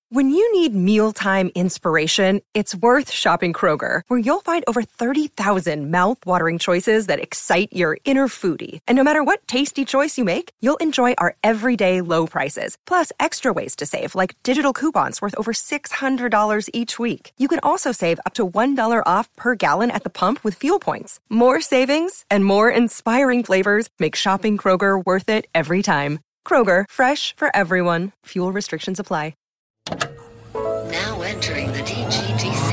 When you need mealtime inspiration, it's worth shopping Kroger, where you'll find over 30,000 mouth-watering choices that excite your inner foodie. And no matter what tasty choice you make, you'll enjoy our everyday low prices, plus extra ways to save, like digital coupons worth over $600 each week. You can also save up to $1 off per gallon at the pump with fuel points. More savings and more inspiring flavors make shopping Kroger worth it every time. Kroger, fresh for everyone. Fuel restrictions apply. Now entering the DGDC.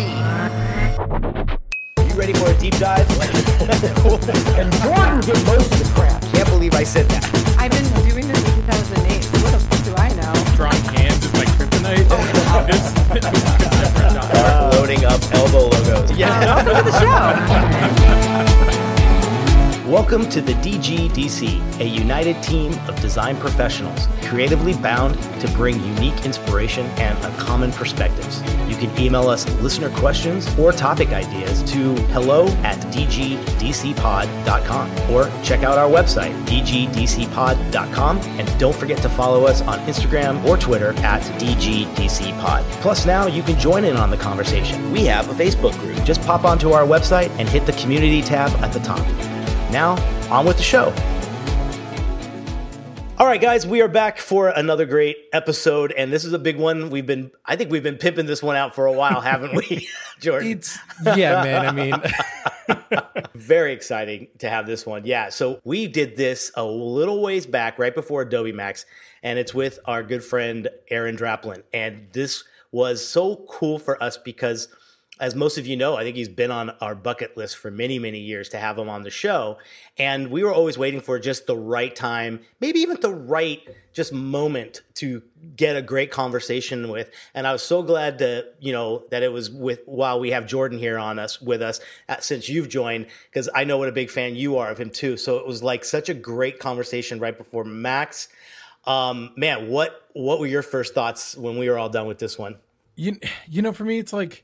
You ready for a deep dive? And Jordan did most of the crap. Can't believe I said that. I've been doing this since 2008. So what the fuck do I know? Drawing hands is like kryptonite. Loading up elbow logos. Welcome to the show. Welcome to the DGDC, a united team of design professionals, creatively bound to bring unique inspiration and a common perspectives. You can email us listener questions or topic ideas to hello@dgdcpod.com or check out our website, dgdcpod.com, and don't forget to follow us on Instagram or Twitter @dgdcpod. Plus now you can join in on the conversation. We have a Facebook group. Just pop onto our website and hit the community tab at the top. Now, on with the show. All right, guys, we are back for another great episode, and this is a big one. I think we've been pimping this one out for a while, haven't we, Jordan? Yeah, man. I mean, very exciting to have this one. Yeah, so we did this a little ways back, right before Adobe Max, and it's with our good friend Aaron Draplin. And this was so cool for us because, as most of you know, I think he's been on our bucket list for many, many years to have him on the show. And we were always waiting for just the right time, maybe even the right just moment to get a great conversation with. And I was so glad that it was while we have Jordan here with us since you've joined, because I know what a big fan you are of him too. So it was like such a great conversation right before Max. Man, what were your first thoughts when we were all done with this one? You know, for me, it's like,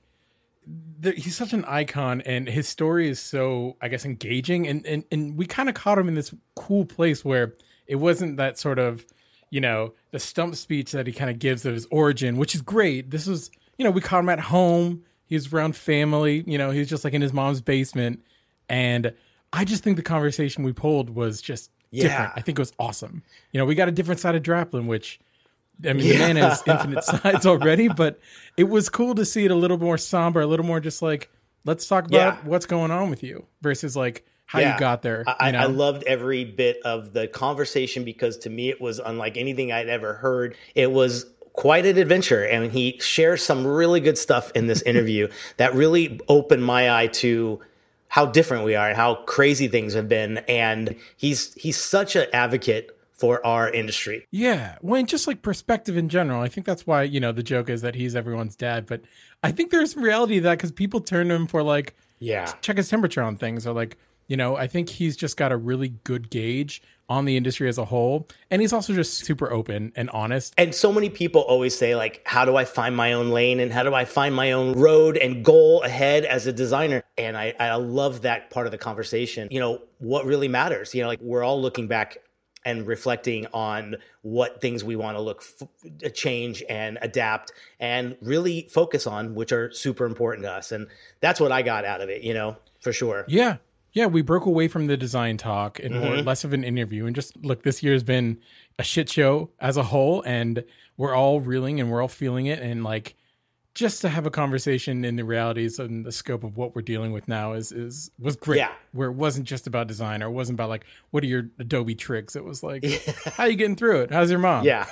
he's such an icon, and his story is so, I guess, engaging. And we kind of caught him in this cool place where it wasn't that sort of, the stump speech that he kind of gives of his origin, which is great. This was, we caught him at home. He was around family. He was just like in his mom's basement. And I just think the conversation we pulled was just different. I think it was awesome. We got a different side of Draplin, which, I mean, the man has infinite sides already, but it was cool to see it a little more somber, a little more just like, let's talk about what's going on with you versus like how you got there. I loved every bit of the conversation because to me it was unlike anything I'd ever heard. It was quite an adventure, and he shares some really good stuff in this interview that really opened my eye to how different we are and how crazy things have been. And he's such an advocate for our industry. Yeah. Well, and just like perspective in general, I think that's why, the joke is that he's everyone's dad. But I think there's some reality to that because people turn to him for like, check his temperature on things. Or like, I think he's just got a really good gauge on the industry as a whole. And he's also just super open and honest. And so many people always say like, how do I find my own lane? And how do I find my own road and goal ahead as a designer? And I love that part of the conversation. What really matters? Like we're all looking back and reflecting on what things we want to change and adapt and really focus on, which are super important to us. And that's what I got out of it, for sure. Yeah. Yeah. We broke away from the design talk and more less of an interview. And just look, this year has been a shit show as a whole, and we're all reeling and we're all feeling it. And like, just to have a conversation in the realities and the scope of what we're dealing with now was great. Yeah. Where it wasn't just about design, or it wasn't about like, what are your Adobe tricks? It was like, how are you getting through it? How's your mom? Yeah,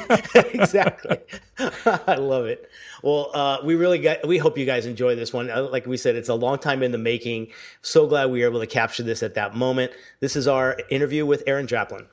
exactly. I love it. Well, we hope you guys enjoy this one. Like we said, it's a long time in the making. So glad we were able to capture this at that moment. This is our interview with Aaron Draplin.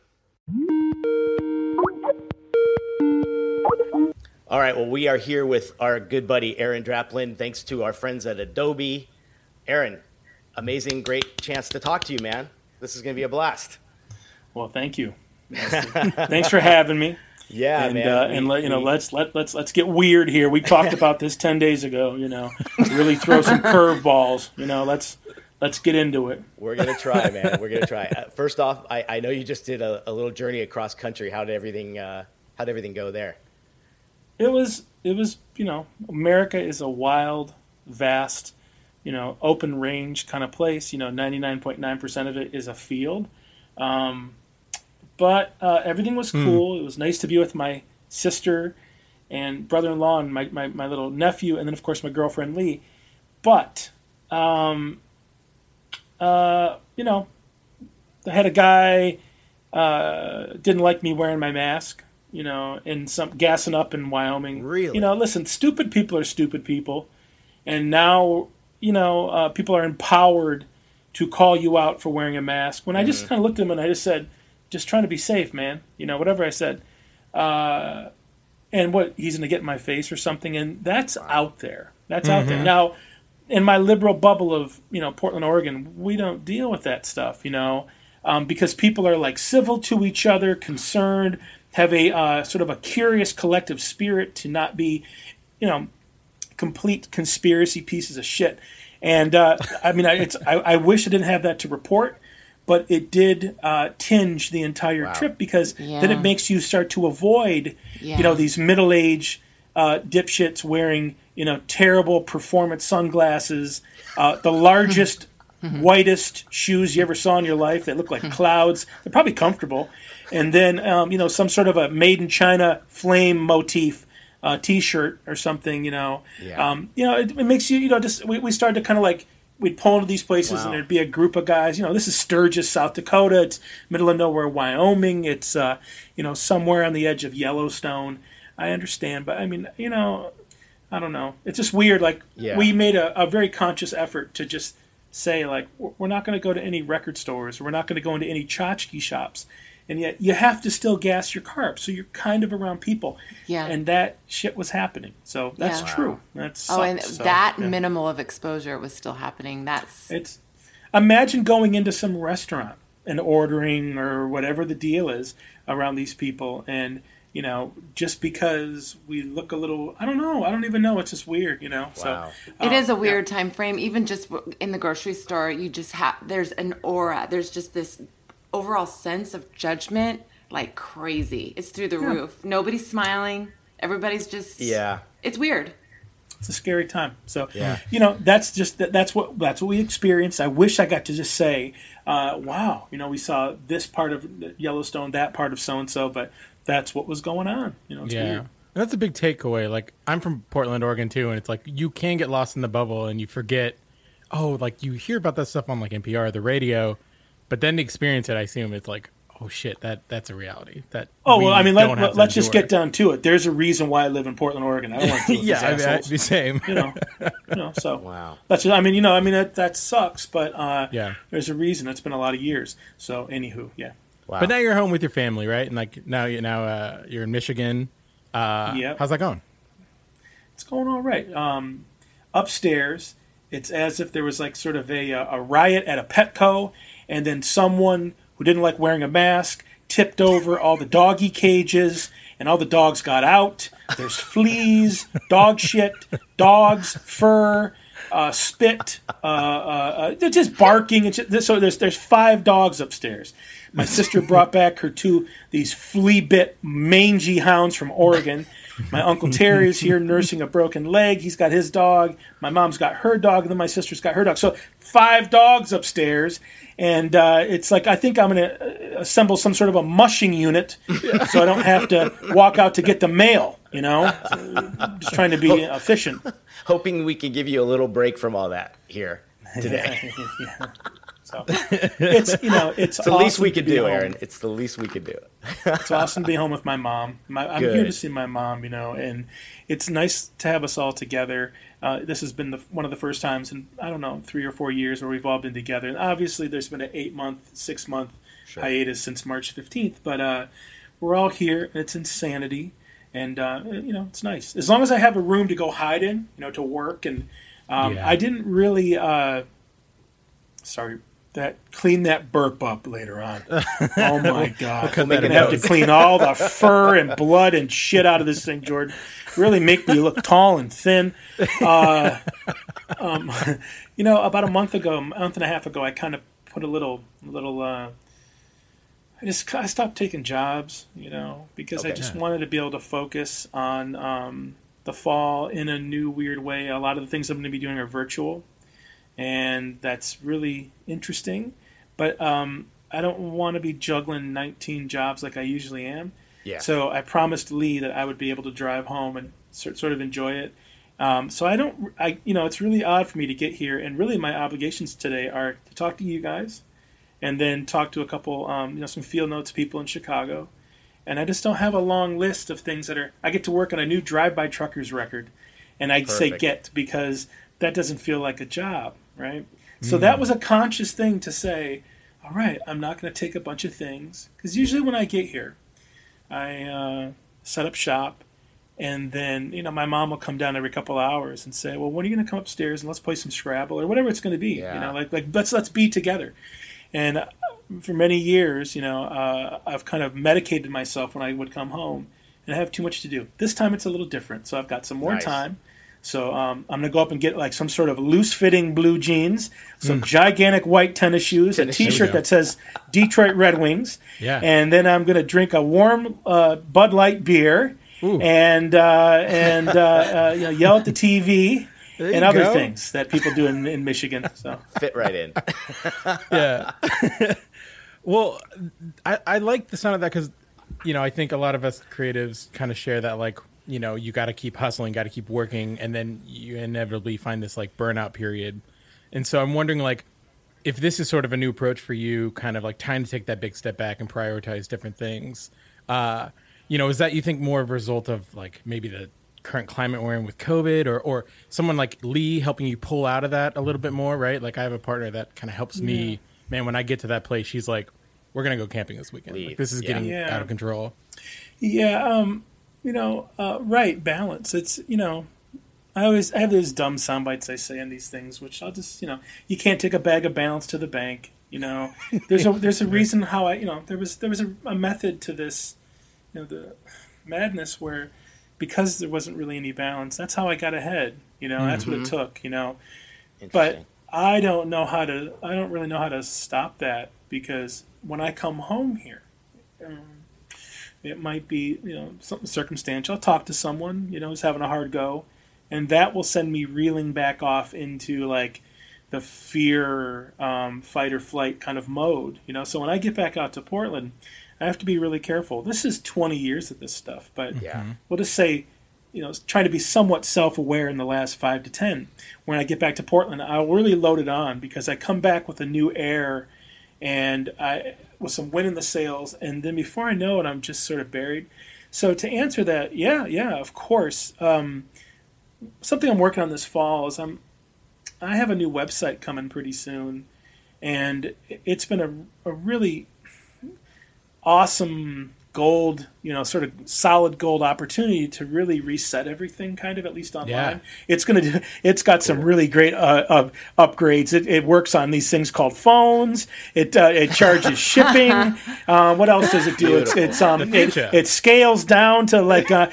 All right, well, we are here with our good buddy, Aaron Draplin, thanks to our friends at Adobe. Aaron, amazing, great chance to talk to you, man. This is going to be a blast. Well, thank you. Thanks for having me. Yeah, and, man. Let's get weird here. We talked about this 10 days ago, really throw some curveballs, let's get into it. We're going to try, man. We're going to try. First off, I know you just did a little journey across country. How'd everything go there? it was, America is a wild, vast, open range kind of place. 99.9% of it is a field. But everything was cool. It was nice to be with my sister and brother-in-law and my little nephew, and then, of course, my girlfriend, Lee. But, I had a guy didn't like me wearing my mask, and some gassing up in Wyoming. Really? Listen, stupid people are stupid people. And now, people are empowered to call you out for wearing a mask. When I just kind of looked at him and I just said, just trying to be safe, man. Whatever I said. And what, he's going to get in my face or something. And that's out there. That's out there. Now, in my liberal bubble of, Portland, Oregon, we don't deal with that stuff, because people are like civil to each other, concerned, have a sort of a curious collective spirit to not be, complete conspiracy pieces of shit. And I wish I didn't have that to report, but it did tinge the entire trip, because then it makes you start to avoid, these middle-aged dipshits wearing, terrible performance sunglasses, the largest, whitest shoes you ever saw in your life that look like clouds. They're probably comfortable. And then, some sort of a made in China flame motif T-shirt or something, it makes you, we started to kind of like, we'd pull into these places and there'd be a group of guys, this is Sturgis, South Dakota. It's middle of nowhere, Wyoming. It's, somewhere on the edge of Yellowstone. I understand, but I mean, I don't know. It's just weird. Like we made a very conscious effort to just say like, we're not going to go to any record stores. We're not going to go into any tchotchke shops. And yet you have to still gas your car up. So you're kind of around people. Yeah. And that shit was happening. So that's true. That's minimal of exposure was still happening. Imagine going into some restaurant and ordering or whatever the deal is around these people. And, just because we look a little, I don't know. I don't even know. It's just weird, Wow. So it is a weird time frame. Even just in the grocery store, you just there's an aura. There's just this overall sense of judgment, like crazy. It's through the roof. Nobody's smiling. Everybody's just it's weird. It's a scary time. So that's what we experienced. I wish I got to just say, wow, we saw this part of Yellowstone, that part of so and so, but that's what was going on. It's weird. That's a big takeaway. Like, I'm from Portland, Oregon too, and it's like you can get lost in the bubble and you forget, like you hear about that stuff on like NPR or the radio. But then to experience it, I assume it's like, oh shit, that's a reality. Let's just get down to it. There's a reason why I live in Portland, Oregon. I don't want to deal with these assholes. I'd be same. So wow. That's that sucks. But there's a reason. It's been a lot of years. So anywho, Wow. But now you're home with your family, right? And like now you're in Michigan. How's that going? It's going all right. Upstairs, it's as if there was like sort of a riot at a Petco. And then someone who didn't like wearing a mask tipped over all the doggy cages, and all the dogs got out. There's fleas, dog shit, dogs, fur, spit, they're just barking. So there's 5 dogs upstairs. My sister brought back these flea-bit mangy hounds from Oregon. My Uncle Terry is here nursing a broken leg. He's got his dog. My mom's got her dog, and then my sister's got her dog. So 5 dogs upstairs. And it's like, I think I'm going to assemble some sort of a mushing unit so I don't have to walk out to get the mail, just trying to be efficient. Hoping we can give you a little break from all that here today. So it's it's the awesome least we could do, home. Aaron. It's the least we could do. It's awesome to be home with my mom. I'm here to see my mom, and it's nice to have us all together. This has been one of the first times in, 3 or 4 years where we've all been together. And obviously there's been an 8-month, 6-month hiatus since March 15th, but we're all here, and it's insanity. And, it's nice. As long as I have a room to go hide in, to work. And I didn't really, clean that burp up later on. Oh my God. I'm going to have to clean all the fur and blood and shit out of this thing, Jordan. Really make me look tall and thin. About a month and a half ago, I kind of put a little I stopped taking jobs, because I just wanted to be able to focus on the fall in a new weird way. A lot of the things I'm going to be doing are virtual, and that's really interesting. But I don't want to be juggling 19 jobs like I usually am. Yeah. So I promised Lee that I would be able to drive home and sort of enjoy it. So it's really odd for me to get here, and really my obligations today are to talk to you guys, and then talk to a couple, some Field Notes people in Chicago. And I just don't have a long list of things I get to work on a new Drive-By Truckers record. And I say get because that doesn't feel like a job, right? So that was a conscious thing to say, all right, I'm not going to take a bunch of things. Because usually when I get here, I set up shop. And then, my mom will come down every couple hours and say, well, when are you going to come upstairs and let's play some Scrabble or whatever it's going to be? Yeah. Let's be together. And for many years, I've kind of medicated myself when I would come home, and I have too much to do. This time it's a little different, so I've got some more time. So I'm going to go up and get like some sort of loose-fitting blue jeans, some gigantic white tennis shoes, a T-shirt that says Detroit Red Wings, and then I'm going to drink a warm Bud Light beer and yell at the TV. And other things that people do in Michigan. So fit right in. Yeah. Well, I like the sound of that because, I think a lot of us creatives kind of share that, like, you got to keep hustling, got to keep working, and then you inevitably find this, like, burnout period. And so I'm wondering, like, if this is sort of a new approach for you, kind of like time to take that big step back and prioritize different things. Is that, you think, more of a result of, like, maybe the current climate we're in with COVID, or someone like Lee helping you pull out of that a little bit more, right? Like, I have a partner that kind of helps me, man, when I get to that place, she's like, we're going to go camping this weekend. Like, this is getting out of control. Yeah. Right. Balance. It's, I have these dumb sound bites I say on these things, which I'll just, you can't take a bag of balance to the bank. There's a reason how there was a method to this, the madness where, because there wasn't really any balance, that's how I got ahead. That's what it took. But I don't really know how to stop that, because when I come home here, it might be something circumstantial. I'll talk to someone who's having a hard go, and that will send me reeling back off into like the fear, fight or flight kind of mode. So when I get back out to Portland, I have to be really careful. This is 20 years of this stuff, but we'll just say, trying to be somewhat self-aware in the last 5 to 10. When I get back to Portland, I'll really load it on, because I come back with a new air and with some wind in the sails, and then before I know it, I'm just sort of buried. So to answer that, of course. Something I'm working on this fall is I have a new website coming pretty soon, and it's been a really awesome gold, sort of solid gold opportunity to really reset everything, kind of, at least online. Yeah. It's got some really great upgrades. It works on these things called phones. It charges shipping. What else does it do? It scales down to like to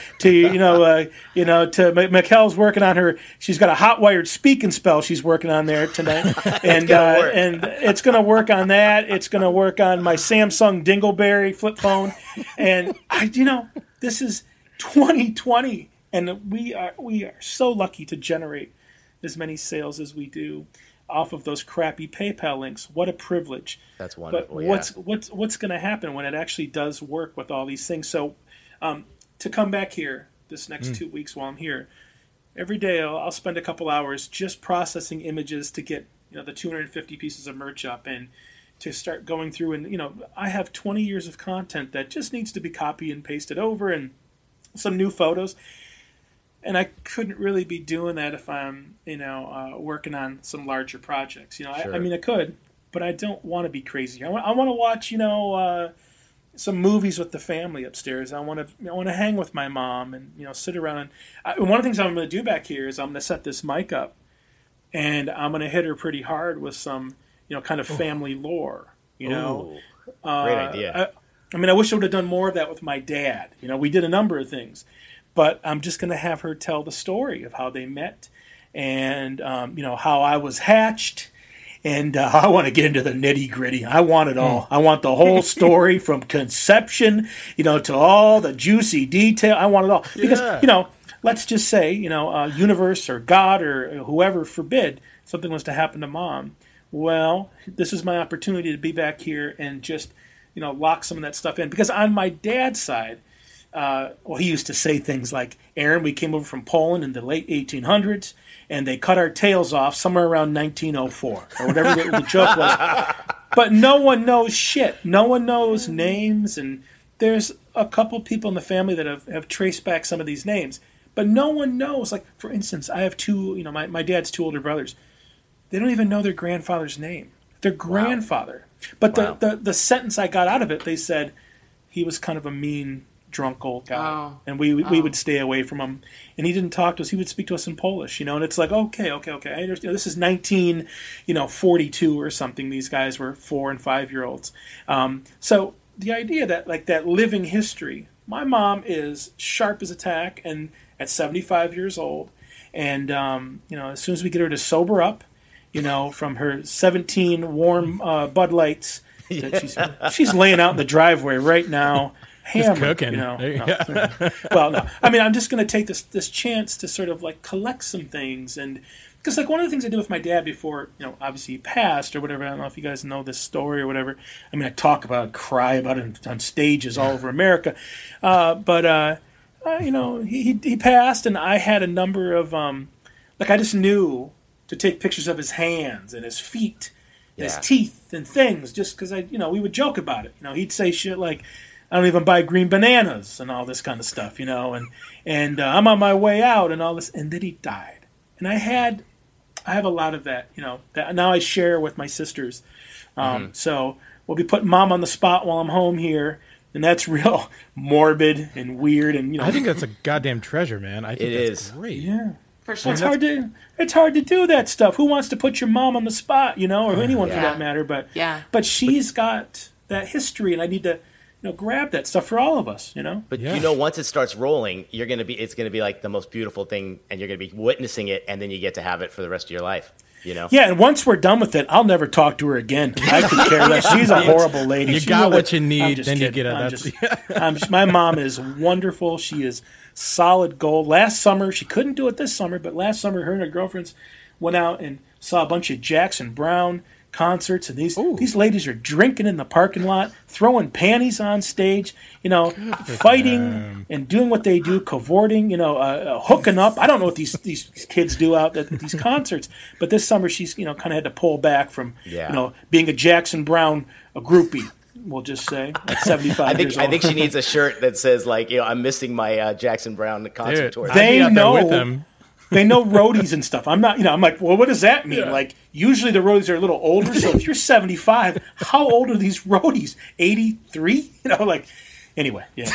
Mikkel's working on her. She's got a hot wired speak and spell she's working on there tonight, and it's going to work on that. It's going to work on my Samsung Dingleberry flip phone. And this is 2020, and we are so lucky to generate as many sales as we do off of those crappy PayPal links. What a privilege! That's wonderful. But what's going to happen when it actually does work with all these things? So to come back here this next 2 weeks while I'm here, every day I'll spend a couple hours just processing images to get the 250 pieces of merch up, and to start going through, and I have 20 years of content that just needs to be copied and pasted over, and some new photos, and I couldn't really be doing that if I'm working on some larger projects. Sure. I could, but I don't want to be crazy. I want to watch some movies with the family upstairs. I want to hang with my mom and sit around. And one of the things I'm going to do back here is I'm going to set this mic up, and I'm going to hit her pretty hard with some kind of family lore, Great idea. I wish I would have done more of that with my dad. We did a number of things, but I'm just going to have her tell the story of how they met, and how I was hatched, And I want to get into the nitty gritty. I want it all. I want the whole story from conception, to all the juicy detail. I want it all. Because, let's just say, universe or God or whoever forbid something was to happen to Mom. Well, this is my opportunity to be back here and just, lock some of that stuff in. Because on my dad's side, he used to say things like, Aaron, we came over from Poland in the late 1800s, and they cut our tails off somewhere around 1904, or whatever the joke was. But no one knows shit. No one knows names, and there's a couple people in the family that have traced back some of these names. But no one knows. Like, for instance, I have two, my dad's two older brothers. They don't even know their grandfather's name. Their grandfather. But the sentence I got out of it, they said he was kind of a mean, drunk old guy, and we would stay away from him, and he didn't talk to us. He would speak to us in Polish, and it's like, okay, I understand. This is 1942 or something. These guys were 4 and 5 year olds. So the idea that like that living history, my mom is sharp as a tack, and at 75 years old, and as soon as we get her to sober up, from her 17 warm Bud Lights, that she's laying out in the driveway right now. Hammer, cooking. No. Well, no. I mean, I'm just going to take this chance to sort of like collect some things, and because like one of the things I did with my dad before, obviously he passed or whatever. I don't know if you guys know this story or whatever. I mean, I talk about it, cry about it on stages all over America. But he passed, and I had a number of I just knew to take pictures of his hands and his feet, and his teeth and things, just because we would joke about it. He'd say shit like, I don't even buy green bananas and all this kind of stuff, and I'm on my way out and all this, and then he died. And I have a lot of that, that now I share with my sisters. So we'll be putting Mom on the spot while I'm home here, and that's real morbid and weird. And I think that's a goddamn treasure, man. I think that's great. Yeah. For sure. Well, it's hard to do that stuff. Who wants to put your mom on the spot, or anyone for that matter? But she's got that history, and I need to grab that stuff for all of us, But once it starts rolling, it's gonna be like the most beautiful thing, and you're gonna be witnessing it, and then you get to have it for the rest of your life. Yeah, and once we're done with it, I'll never talk to her again. I could care less. She's a horrible lady. You got what you need, then you get it. My mom is wonderful. She is solid gold. Last summer, she couldn't do it this summer, but last summer, her and her girlfriends went out and saw a bunch of Jackson Browne concerts, and these ladies are drinking in the parking lot, throwing panties on stage, fighting and doing what they do, cavorting, hooking up. I don't know what these kids do out at these concerts, but this summer she's kind of had to pull back from being a Jackson Browne a groupie. We'll just say at 75 years old. I think she needs a shirt that says like I'm missing my Jackson Browne concert tour. They know with them. They know roadies and stuff. I'm not, I'm like, well, what does that mean? Yeah. Like, usually the roadies are a little older. So if you're 75, how old are these roadies? 83? Anyway, yeah.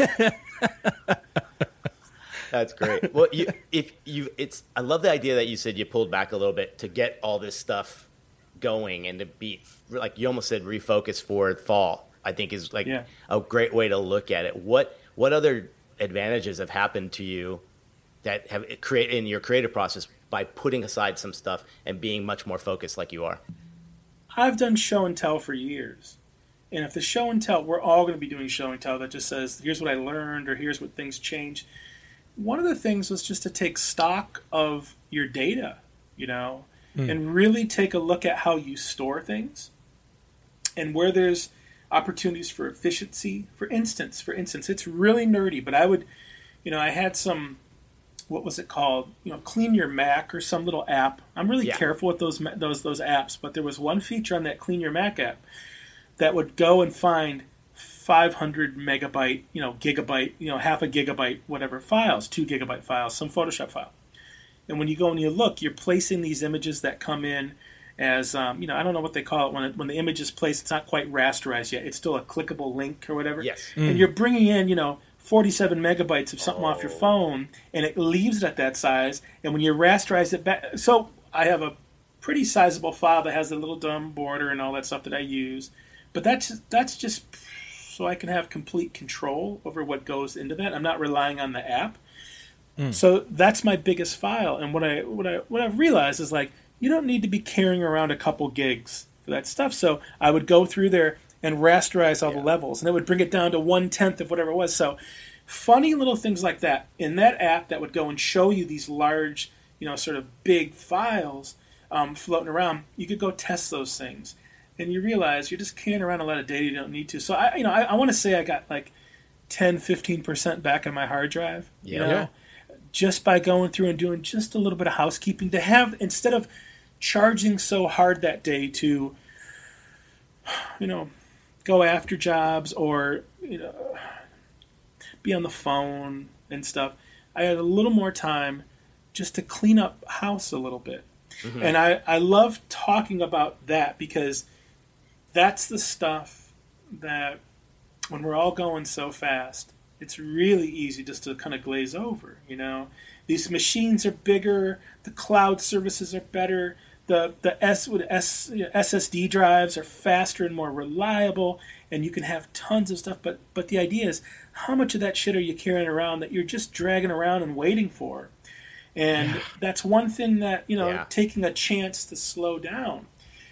That's great. Well, I love the idea that you said you pulled back a little bit to get all this stuff going and to be, like you almost said, refocus for fall. I think is a great way to look at it. What other advantages have happened to you that have created in your creative process by putting aside some stuff and being much more focused like you are? I've done show and tell for years. And if the show and tell, we're all going to be doing show and tell that just says, here's what I learned or here's what things changed. One of the things was just to take stock of your data, and really take a look at how you store things and where there's opportunities for efficiency. For instance, it's really nerdy, but I would, I had some, what was it called? Clean Your Mac or some little app. I'm really careful with those apps, but there was one feature on that Clean Your Mac app that would go and find 500 megabyte, gigabyte, half a gigabyte, whatever files, 2 gigabyte files, some Photoshop file. And when you go and you look, you're placing these images that come in as, I don't know what they call it when the image is placed. It's not quite rasterized yet. It's still a clickable link or whatever. Yes. And you're bringing in, 47 megabytes of something off your phone, and it leaves it at that size. And when you rasterize it back, so I have a pretty sizable file that has a little dumb border and all that stuff that I use. But that's just so I can have complete control over what goes into that. I'm not relying on the app. So that's my biggest file. And what I've realized is like you don't need to be carrying around a couple gigs for that stuff. So I would go through there and rasterize all the levels, and it would bring it down to 1/10 of whatever it was. So funny little things like that in that app that would go and show you these large, sort of big files floating around. You could go test those things, and you realize you're just carrying around a lot of data you don't need to. So I want to say I got like 10-15% back on my hard drive. Just by going through and doing just a little bit of housekeeping to have, instead of charging so hard that day to, go after jobs or, be on the phone and stuff. I had a little more time just to clean up house a little bit. Mm-hmm. And I love talking about that because that's the stuff that when we're all going so fast, it's really easy just to kind of glaze over, These machines are bigger, the cloud services are better, the SSD drives are faster and more reliable, and you can have tons of stuff. But the idea is, how much of that shit are you carrying around that you're just dragging around and waiting for? And that's one thing that, taking a chance to slow down.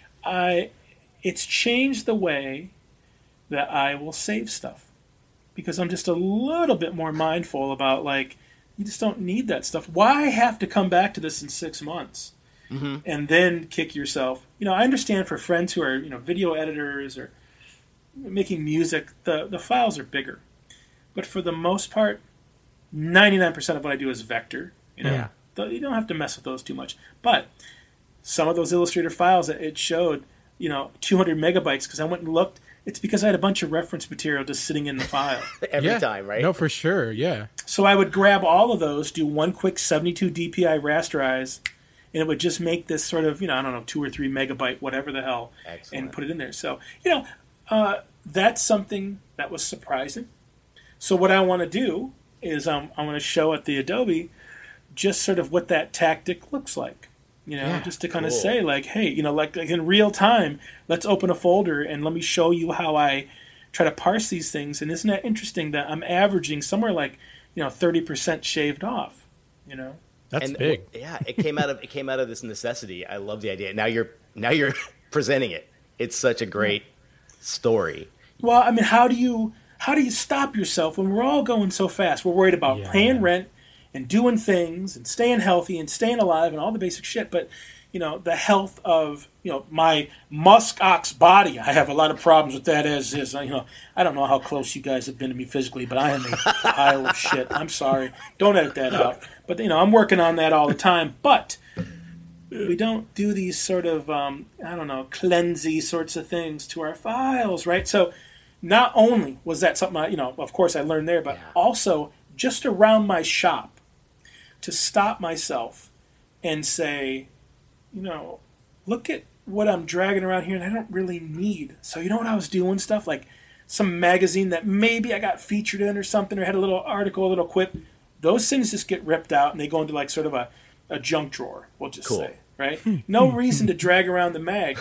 It's changed the way that I will save stuff. Because I'm just a little bit more mindful about, you just don't need that stuff. Why have to come back to this in 6 months and then kick yourself? I understand for friends who are, video editors or making music, the files are bigger. But for the most part, 99% of what I do is vector. You don't have to mess with those too much. But some of those Illustrator files, it showed, 200 megabytes because I went and looked. It's because I had a bunch of reference material just sitting in the file. Every time, right? No, for sure, yeah. So I would grab all of those, do one quick 72 DPI rasterize, and it would just make this sort of, 2 or 3 megabyte, whatever the hell, and put it in there. So, that's something that was surprising. So what I want to do is I want to show at the Adobe just sort of what that tactic looks like. Just to kind of say, hey, like in real time, let's open a folder and let me show you how I try to parse these things. And isn't that interesting that I'm averaging somewhere 30% shaved off, That's big. Yeah, it came out of this necessity. I love the idea. Now you're presenting it. It's such a great story. Well, I mean, how do you stop yourself when we're all going so fast? We're worried about paying rent and doing things and staying healthy and staying alive and all the basic shit. But, the health of, my musk ox body, I have a lot of problems with that as is. I don't know how close you guys have been to me physically, but I am a pile of shit. I'm sorry. Don't edit that out. But, I'm working on that all the time. But we don't do these sort of, cleansy sorts of things to our files, right? So not only was that something, of course I learned there, but also just around my shop, to stop myself and say, look at what I'm dragging around here and I don't really need. So you know what I was doing? Stuff like some magazine that maybe I got featured in or something or had a little article, a little quip. Those things just get ripped out and they go into sort of a junk drawer, we'll just say, right? No reason to drag around the mag.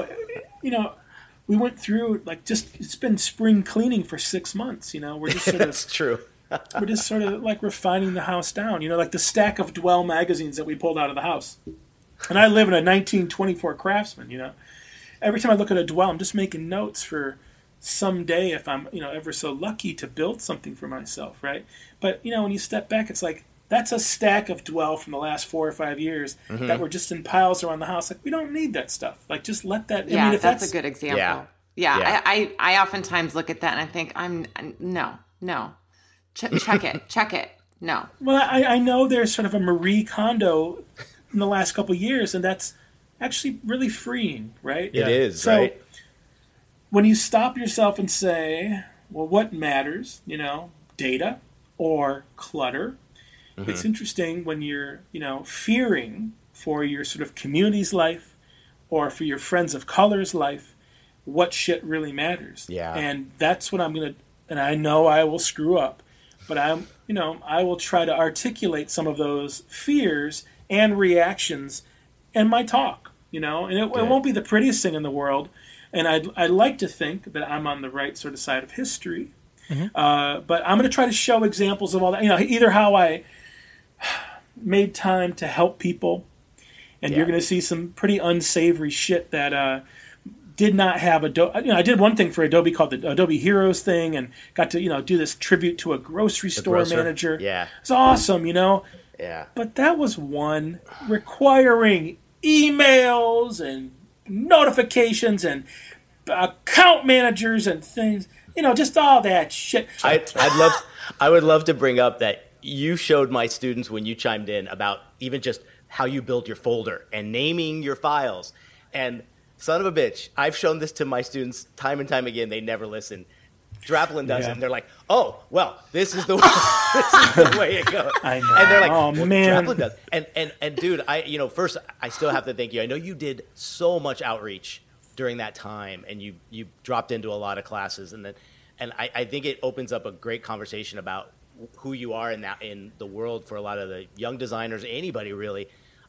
We went through it's been spring cleaning for 6 months, We're just sort of That's true. We're just sort of refining the house down, like the stack of Dwell magazines that we pulled out of the house. And I live in a 1924 Craftsman, Every time I look at a Dwell, I'm just making notes for someday if I'm, ever so lucky to build something for myself, right? But, when you step back, it's that's a stack of Dwell from the last 4 or 5 years that were just in piles around the house. We don't need that stuff. Just let that. Yeah, I mean, if that's a good example. Yeah. I oftentimes look at that and I think, no. Check it. No. Well, I know there's sort of a Marie Kondo in the last couple of years, and that's actually really freeing, right? It is, so, right? When you stop yourself and say, well, what matters, data or clutter, it's interesting when you're, fearing for your sort of community's life or for your friends of color's life, what shit really matters. Yeah. And that's what I'm going to, and I know I will screw up, but I will try to articulate some of those fears and reactions in my talk, and it won't be the prettiest thing in the world. And I'd like to think that I'm on the right sort of side of history. But I'm going to try to show examples of all that, either how I made time to help people and you're going to see some pretty unsavory shit that did not have Adobe. I did one thing for Adobe called the Adobe Heroes thing, and got to do this tribute to a grocery store manager. Yeah, it's awesome, Yeah, but that was one requiring emails and notifications and account managers and things. Just all that shit. I would love to bring up that you showed my students when you chimed in about even just how you build your folder and naming your files. And son of a bitch, I've shown this to my students time and time again. They never listen. Draplin does it, and they're like, "Oh, well, this is the way it goes." I know. And they're like, "Oh, man." Draplin does. And dude, first I still have to thank you. I know you did so much outreach during that time, and you dropped into a lot of classes, and I think it opens up a great conversation about who you are in the world for a lot of the young designers, anybody really.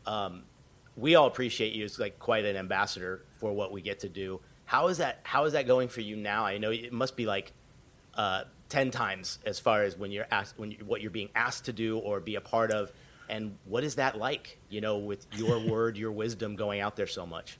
We all appreciate you as like quite an ambassador for what we get to do. How is that going for you now? I know it must be like 10 times as far as when you're asked, what you're being asked to do or be a part of, and what is that like? With your word, your wisdom going out there so much.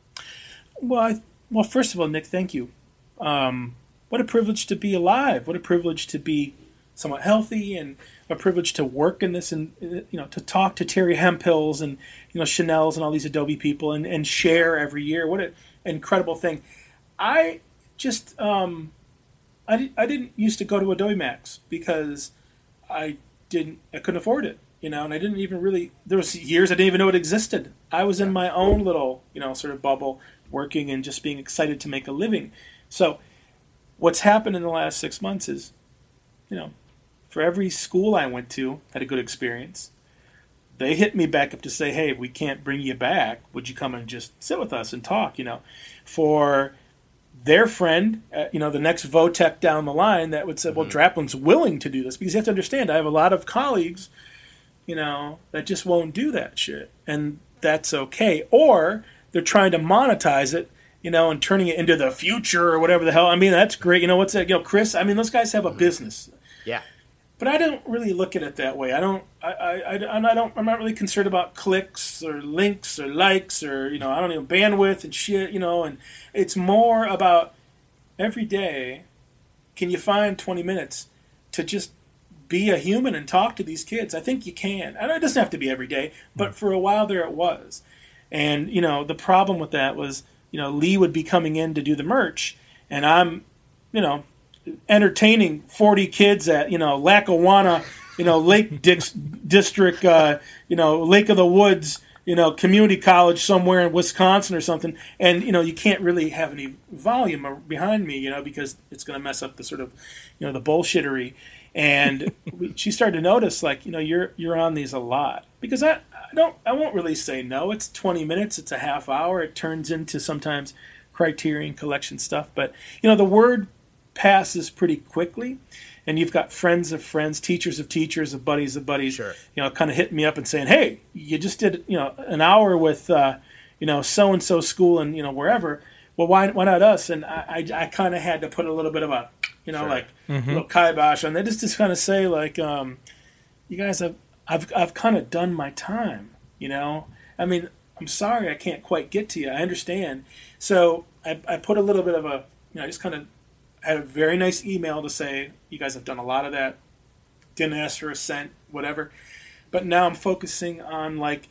Well, first of all, Nick, thank you. What a privilege to be alive. What a privilege to be somewhat healthy, and a privilege to work in this, and to talk to Terry Hemphills and Chanel's and all these Adobe people and share every year. What an incredible thing. I just I didn't used to go to Adobe Max because I couldn't afford it, and I didn't even really. There was years I didn't even know it existed. I was in my own little sort of bubble, working and just being excited to make a living. So what's happened in the last 6 months is, for every school I went to, had a good experience, they hit me back up to say, hey, we can't bring you back. Would you come and just sit with us and talk, For their friend, the next Votech down the line that would say, well, Draplin's willing to do this. Because you have to understand, I have a lot of colleagues, that just won't do that shit. And that's okay. Or they're trying to monetize it, and turning it into the future or whatever the hell. I mean, that's great. What's that? Chris, I mean, those guys have a business. Yeah. But I don't really look at it that way. I'm not really concerned about clicks or links or likes or, I don't know, bandwidth and shit, and it's more about every day, can you find 20 minutes to just be a human and talk to these kids? I think you can. I know it doesn't have to be every day, but for a while there it was. And, the problem with that was, Lee would be coming in to do the merch, and I'm, entertaining 40 kids at, Lackawanna, Lake District, Lake of the Woods, community college somewhere in Wisconsin or something. And, you can't really have any volume behind me, because it's going to mess up the sort of, the bullshittery. And she started to notice, like, you're on these a lot, because I won't really say no. It's 20 minutes. It's a half hour. It turns into sometimes Criterion Collection stuff. But, the word passes pretty quickly, and you've got friends of friends, teachers of teachers, of buddies, sure. Kind of hitting me up and saying, hey, you just did, an hour with, so-and-so school and, wherever. Well, why not us? And I kind of had to put a little bit of a, sure. like little kibosh on that, just kind of say, like, you guys I've kind of done my time, I mean, I'm sorry I can't quite get to you. I understand. So I put a little bit of a, I just kind of had a very nice email to say, you guys have done a lot of that. Didn't ask for a cent, whatever. But now I'm focusing on, like,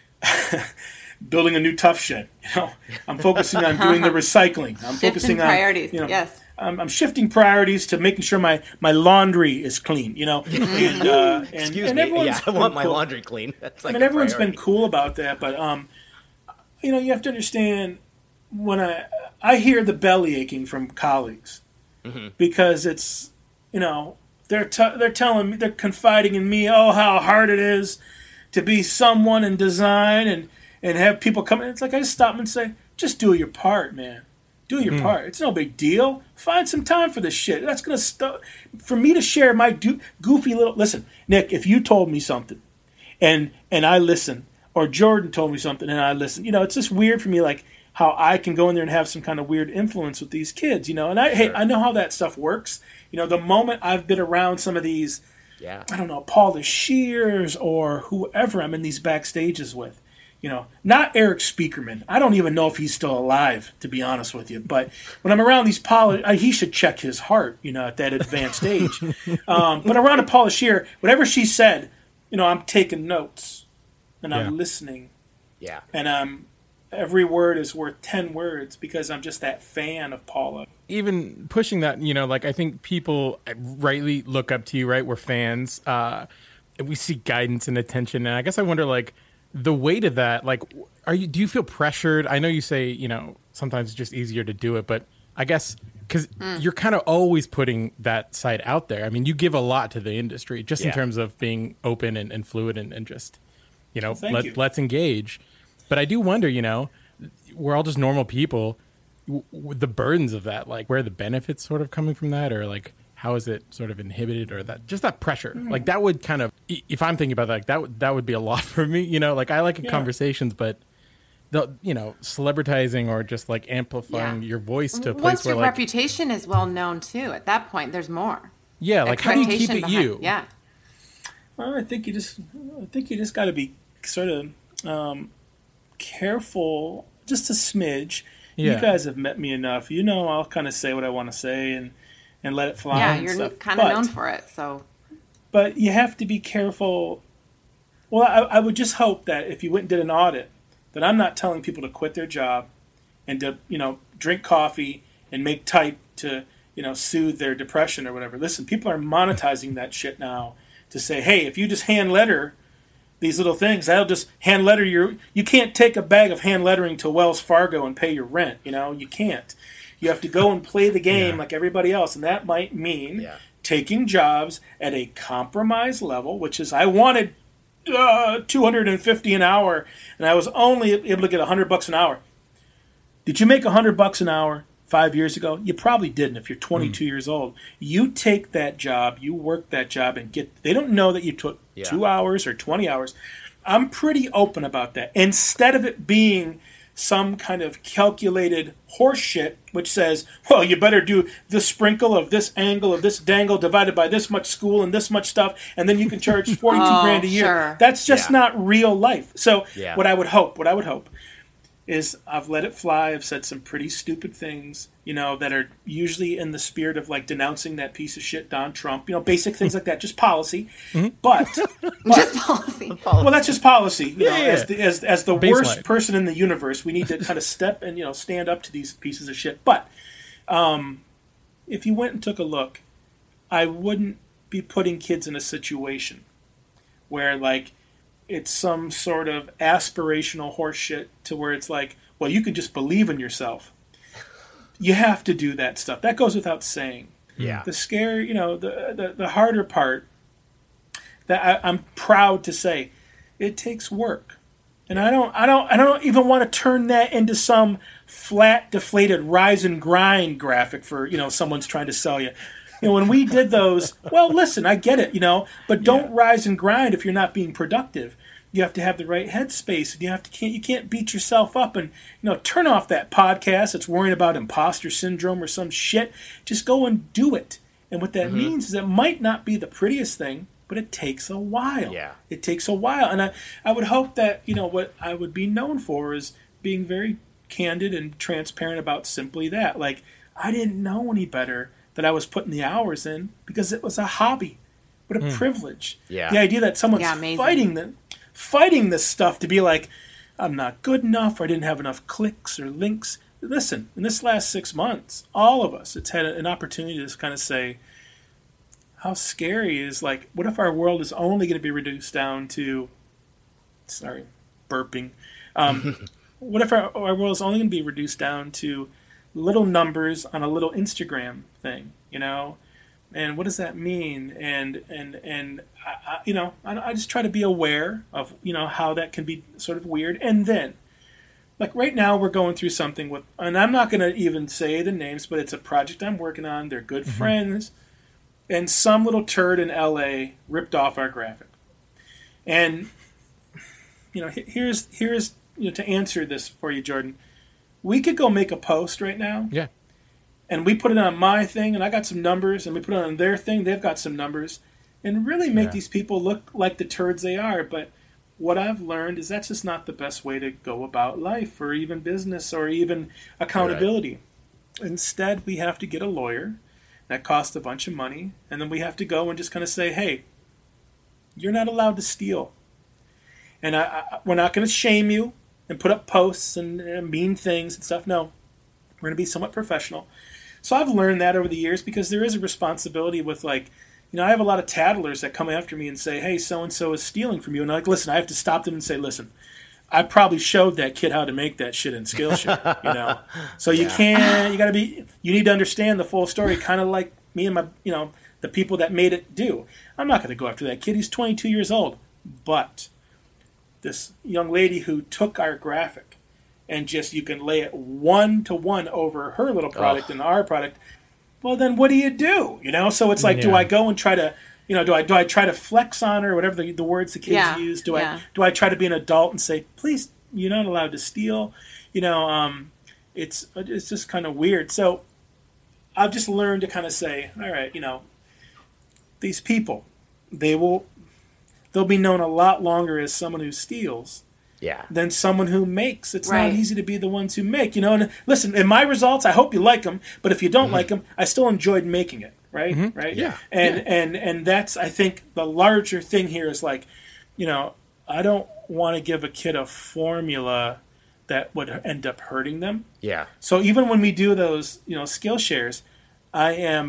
building a new tough shed. I'm focusing on doing the recycling. I'm focusing priorities. Yes. I'm shifting priorities to making sure my laundry is clean. And Excuse me. Yeah, I want my laundry clean. That's like everyone's been cool about that, but you have to understand, when I hear the belly aching from colleagues, because it's they're telling me, they're confiding in me, how hard it is to be someone in design and have people come in. It's like I just stop and say, just do your part, man. Do your part. It's no big deal. Find some time for this shit. That's going to for me to share my goofy little... Listen, Nick, if you told me something and I listen, or Jordan told me something and I listen, it's just weird for me, like, how I can go in there and have some kind of weird influence with these kids, and Sure. I know how that stuff works. The moment I've been around some of these, I don't know, Paul the Shears or whoever I'm in these backstages with, not Eric Speakerman. I don't even know if he's still alive, to be honest with you. But when I'm around these he should check his heart, at that advanced age. But around a Paula Scheer, whatever she said, I'm taking notes and I'm listening. Yeah. And every word is worth 10 words because I'm just that fan of Paula. Even pushing that, I think people rightly look up to you, right? We're fans. We seek guidance and attention. And I guess I wonder, the weight of that, do you feel pressured? I know you say, sometimes it's just easier to do it, but I guess because you're kind of always putting that side out there. I mean, you give a lot to the industry just in terms of being open and fluid and just, let's engage. But I do wonder, we're all just normal people. The burdens of that, where are the benefits sort of coming from that, or how is it sort of inhibited, or that pressure? That would kind of, if I'm thinking about that would be a lot for me. I like conversations, but the celebritizing or just amplifying your voice to a place once where your reputation is well known too. At that point, there's more. Yeah, how do you keep it you? Yeah. Well, I think you just got to be sort of careful, just a smidge. Yeah. You guys have met me enough. I'll kind of say what I want to say and let it fly. Yeah, you're kind of known for it. So, but you have to be careful. Well, I would just hope that if you went and did an audit, that I'm not telling people to quit their job and to drink coffee and make type to soothe their depression or whatever. Listen, people are monetizing that shit now to say, hey, if you just hand letter these little things, that'll just hand letter you can't take a bag of hand lettering to Wells Fargo and pay your rent. You can't. You have to go and play the game like everybody else, and that might mean taking jobs at a compromised level, which is I wanted $250 an hour, and I was only able to get $100 an hour. Did you make $100 an hour 5 years ago? You probably didn't. If you're 22 years old, you take that job, you work that job, and they don't know that you took 2 hours or 20 hours. I'm pretty open about that. Instead of it being some kind of calculated horse shit, which says, well, you better do this sprinkle of this angle of this dangle divided by this much school and this much stuff, and then you can charge 42 grand a year. Sure. That's just not real life. So what I would hope is I've let it fly. I've said some pretty stupid things, that are usually in the spirit of denouncing that piece of shit, Don Trump, basic things like that, just policy. But just policy. Well, that's just policy. As the Baseline. Worst person in the universe, we need to kind of step and stand up to these pieces of shit. But if you went and took a look, I wouldn't be putting kids in a situation where it's some sort of aspirational horse shit to where it's well, you can just believe in yourself. You have to do that stuff. That goes without saying. Yeah. The scare, the harder part that I'm proud to say, it takes work. And I don't even want to turn that into some flat, deflated rise and grind graphic for, someone's trying to sell you. When we did those, well, listen, I get it, but don't rise and grind if you're not being productive. You have to have the right headspace. And you can't beat yourself up and turn off that podcast that's worrying about imposter syndrome or some shit. Just go and do it. And what that means is it might not be the prettiest thing, but it takes a while. Yeah. It takes a while. And I would hope that what I would be known for is being very candid and transparent about simply that. I didn't know any better that I was putting the hours in because it was a hobby. What a privilege. Yeah. The idea that someone's fighting this stuff to be I'm not good enough or I didn't have enough clicks or links. Listen, in this last 6 months, all of us, it's had an opportunity to just kind of say how scary is what if our world is only going to be reduced down to, sorry, burping. What if our world is only going to be reduced down to little numbers on a little Instagram thing, And what does that mean? And I just try to be aware of, how that can be sort of weird. And then, right now we're going through something with, and I'm not going to even say the names, but it's a project I'm working on. They're good friends. And some little turd in LA ripped off our graphic. And, here's to answer this for you, Jordan. We could go make a post right now. Yeah. And we put it on my thing, and I got some numbers, and we put it on their thing, they've got some numbers, and really make these people look like the turds they are. But what I've learned is that's just not the best way to go about life or even business or even accountability. Right. Instead, we have to get a lawyer. That costs a bunch of money. And then we have to go and just kind of say, hey, you're not allowed to steal. And we're not going to shame you and put up posts and mean things and stuff. No, we're going to be somewhat professional. So I've learned that over the years because there is a responsibility with like, I have a lot of tattlers that come after me and say, hey, so-and-so is stealing from you. And I'm like, listen, I have to stop them and say, listen, I probably showed that kid how to make that shit in Skillshare, So you need to understand the full story, kind of like me and my, the people that made it do. I'm not going to go after that kid. He's 22 years old. But this young lady who took our graphic and just, you can lay it 1-to-1 over her little product and our product. Well, then what do you do? So it's like, do I go and try to, do I try to flex on her, whatever the words the kids use? Do I try to be an adult and say, please, you're not allowed to steal? It's just kind of weird. So I've just learned to kind of say, all right, these people, they'll be known a lot longer as someone who steals. Yeah. Than someone who makes. It's not easy to be the ones who make, And listen, in my results, I hope you like them. But if you don't like them, I still enjoyed making it, right? Mm-hmm. Right. Yeah. And that's, I think, the larger thing here is like, I don't want to give a kid a formula that would end up hurting them. Yeah. So even when we do those, Skillshares, I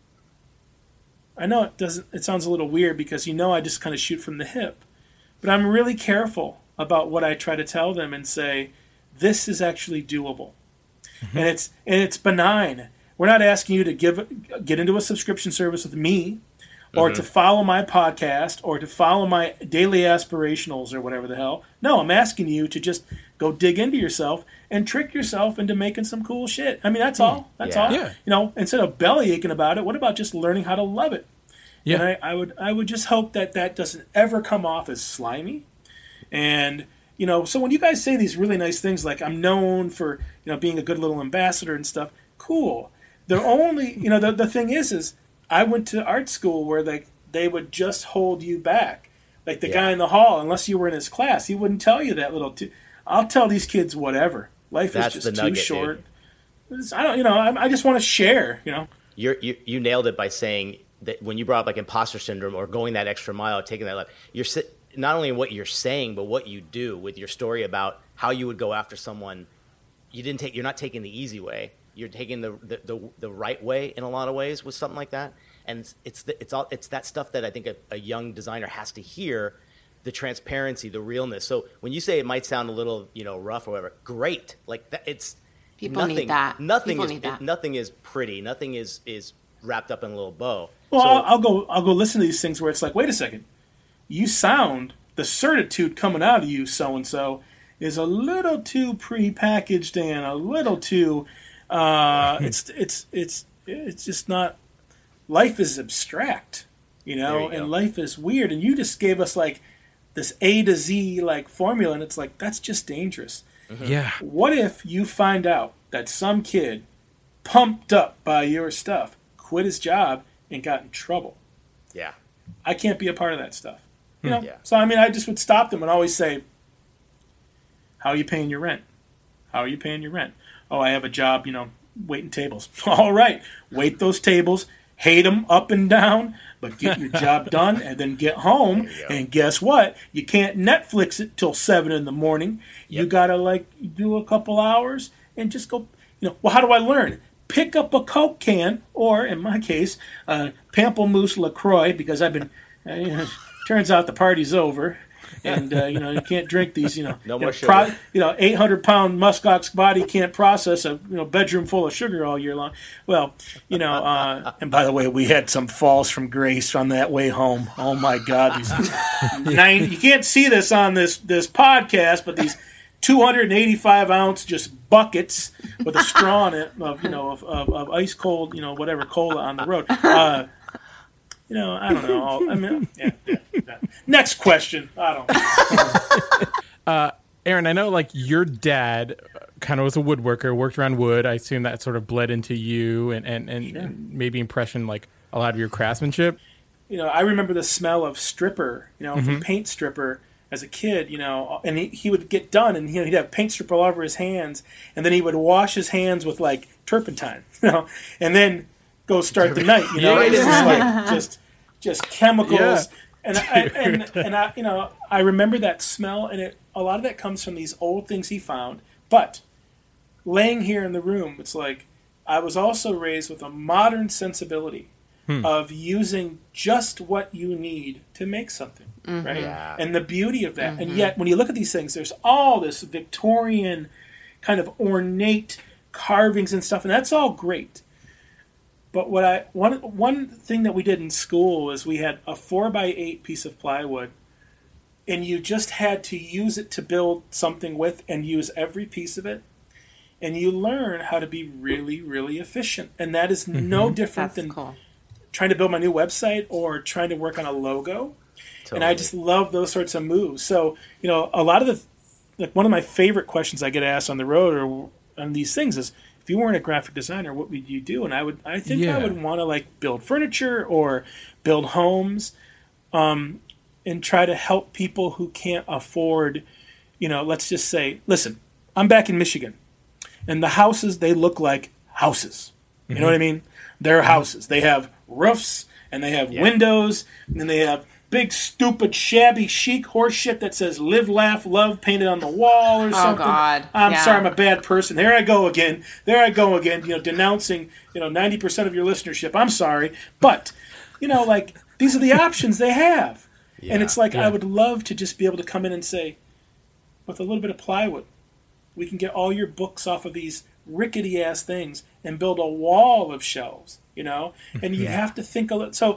know it sounds a little weird because I just kind of shoot from the hip, but I'm really careful about what I try to tell them and say, this is actually doable. Mm-hmm. And it's benign. We're not asking you to get into a subscription service with me or to follow my podcast or to follow my daily aspirationals or whatever the hell. No, I'm asking you to just go dig into yourself and trick yourself into making some cool shit. I mean, that's all. That's all. Yeah. Instead of belly aching about it, what about just learning how to love it? Yeah. And I would just hope that doesn't ever come off as slimy. And, so when you guys say these really nice things like I'm known for, being a good little ambassador and stuff, cool. The only, the thing is I went to art school where they would just hold you back. Like the guy in the hall, unless you were in his class, he wouldn't tell you that little. I'll tell these kids whatever. Life is just too short. I just want to share, You nailed it by saying that when you brought up like imposter syndrome or going that extra mile, taking that lap, not only what you're saying, but what you do with your story about how you would go after someone. You're not taking the easy way. You're taking the right way in a lot of ways with something like that. And it's that stuff that I think a young designer has to hear, the transparency, the realness. So when you say it might sound a little, rough or whatever, great. Like that, people need that. Nothing is pretty. Nothing is wrapped up in a little bow. Well, so, I'll go listen to these things where it's like, wait a second. You sound, the certitude coming out of you, so-and-so, is a little too prepackaged and a little too, it's just not, life is abstract, and life is weird. And you just gave us like this A to Z like formula, and it's like, that's just dangerous. Mm-hmm. Yeah. What if you find out that some kid pumped up by your stuff, quit his job, and got in trouble? Yeah. I can't be a part of that stuff. So I just would stop them and always say, how are you paying your rent? How are you paying your rent? Oh, I have a job, waiting tables. All right, wait those tables, hate them up and down, but get your job done and then get home. And guess what? You can't Netflix it till 7 in the morning. Yep. You got to do a couple hours and just go, well, how do I learn? Pick up a Coke can, or in my case, Pamplemousse LaCroix, because I've been, turns out the party's over, and you can't drink these. No more sugar. 800-pound muskox body can't process a bedroom full of sugar all year long. Well, and by the way, we had some falls from grace on that way home. Oh my God, these you can't see this on this podcast, but these 285-ounce just buckets with a straw in it of ice cold whatever cola on the road. I don't know. Next question. I don't. Aaron, I know your dad kind of was a woodworker, worked around wood. I assume that sort of bled into you and maybe impression a lot of your craftsmanship. I remember the smell of stripper, from paint stripper as a kid, and he would get done, and he'd have paint strip all over his hands, and then he would wash his hands with like turpentine, and then go start the night. It's just like just chemicals. Yeah. And I remember that smell, and a lot of that comes from these old things he found. But laying here in the room, it's like I was also raised with a modern sensibility of using just what you need to make something, right? Yeah. And the beauty of that. And yet, when you look at these things, there's all this Victorian kind of ornate carvings and stuff, and that's all great. But one thing that we did in school was we had a 4x8 piece of plywood, and you just had to use it to build something with and use every piece of it. And you learn how to be really, really efficient. And that is no different than trying to build my new website or trying to work on a logo. Totally. And I just love those sorts of moves. So, a lot of one of my favorite questions I get asked on the road or on these things is, if you weren't a graphic designer, what would you do? And I think I would want to like build furniture or build homes, and try to help people who can't afford, let's just say, listen, I'm back in Michigan, and the houses, they look like houses. You know what I mean? They're houses. They have roofs, and they have windows, and then they have big, stupid, shabby, chic horse shit that says "Live, Laugh, Love" painted on the wall or something. Oh, God. I'm sorry, I'm a bad person. There I go again, denouncing, 90% of your listenership. I'm sorry. But, like, these are the options they have. Yeah. And it's like, I would love to just be able to come in and say, with a little bit of plywood, we can get all your books off of these rickety-ass things and build a wall of shelves, And you have to think a little. So,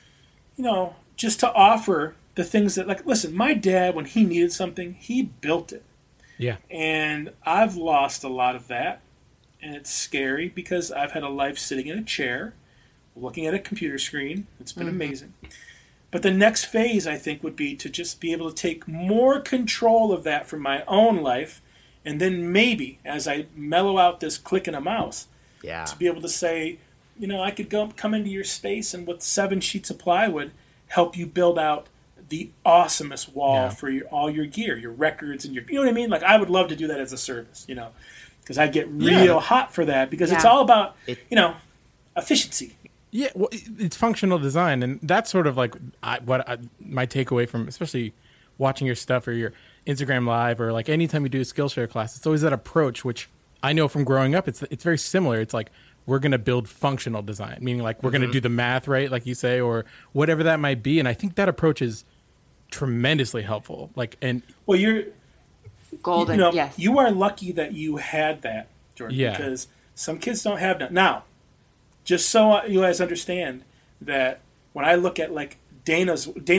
just to offer the things that, like, listen, my dad, when he needed something, he built it. Yeah. And I've lost a lot of that. And it's scary because I've had a life sitting in a chair, looking at a computer screen. It's been amazing. But the next phase, I think, would be to just be able to take more control of that for my own life. And then maybe, as I mellow out this click and a mouse, to be able to say, I could come into your space and with 7 sheets of plywood, help you build out the awesomest wall for all your gear, your records, and you know what I mean? Like, I would love to do that as a service, because I get real hot for that because it's all about, efficiency. Yeah, well, it's functional design, and that's sort of like my takeaway from especially watching your stuff or your Instagram Live or like anytime you do a Skillshare class. It's always that approach, which I know from growing up, it's very similar. It's like, we're going to build functional design, meaning like we're going to do the math right, like you say, or whatever that might be. And I think that approach is tremendously helpful. Well, you're golden. Yes, you are lucky that you had that, Jordan. Yeah. Because some kids don't have that. Now, just so you guys understand that when I look at like Dana